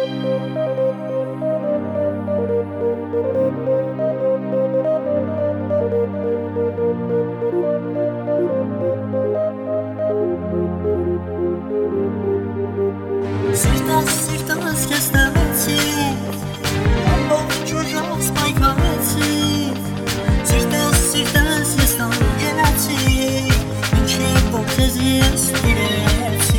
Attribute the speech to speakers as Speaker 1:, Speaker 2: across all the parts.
Speaker 1: Սիրտաս քեզ տվեցի, ամբողջ ուժով պայքարեցի, սիրտաս ես տանջեցի, մինչև որ քեզ ես տիրեցի։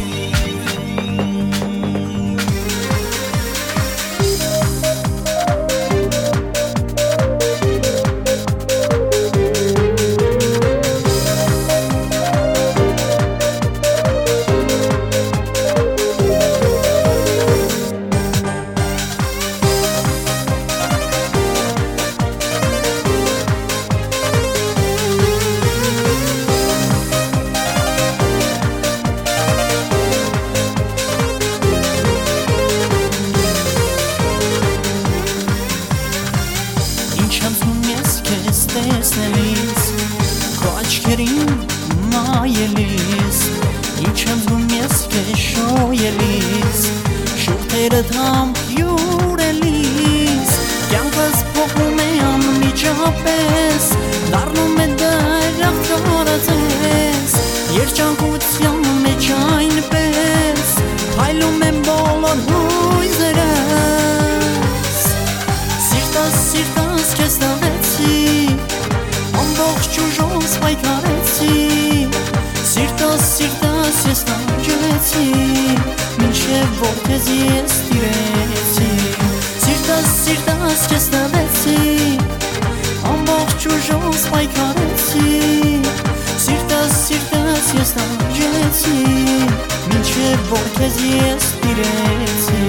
Speaker 1: Տեսնելիս, քո աչքերին նայելիս, ինչ եմ զգում ես քեզ շոյելիս, շուրթերդ համբուրելիս, կյանքս փոխում է անմիջապես, դառնում է դրախտ կարծես, երջանկության մեջ այնպես, փայլում են բոլոր հույզերս, սիրտաս քեզ տվեցի, ամբողջ ուժով պայքարեցի, սիրտաս ես տանջեցի, մինչև որ քեզ ես տիրեցի, սիրտաս քեզ տվեցի, ամբողջ ուժով պայքարեցի, սիրտաս ես տանջեցի, մինչև որ քեզ ես տիրեցի։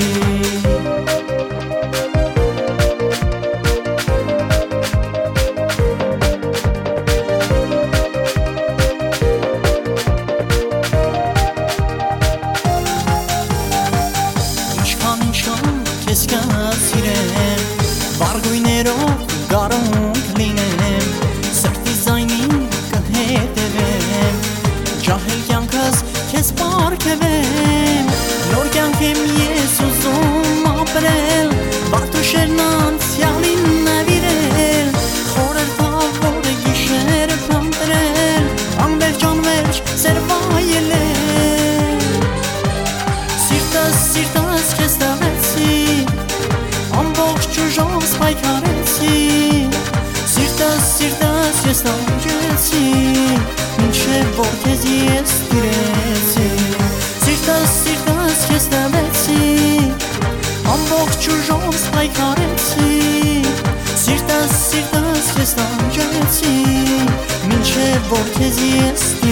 Speaker 1: Քեզ կասիրեմ, վարգույներով գարունք լինեմ, սրտի զայնին կհետևեմ, ջահել կյանքս քեզ պարգևեմ, նոր կյանք եմ ես ուզում ապրել, վարդուշերն անցյալին նվիրել, խորեր փավոր գիշեր փնտրել, անվերջ սեր վայելել, սիրտաս քեզ տվեցի, ամբողջ ուժով պայքարեցի, սիրտաս ես տանջեցի, մինչև որ քեզ ես տիրեցի, սիրտաս քեզ տվեցի, ամբողջ ուժով պայքարեցի, սիրտաս ես տանջեցի, մինչև որ քեզ ես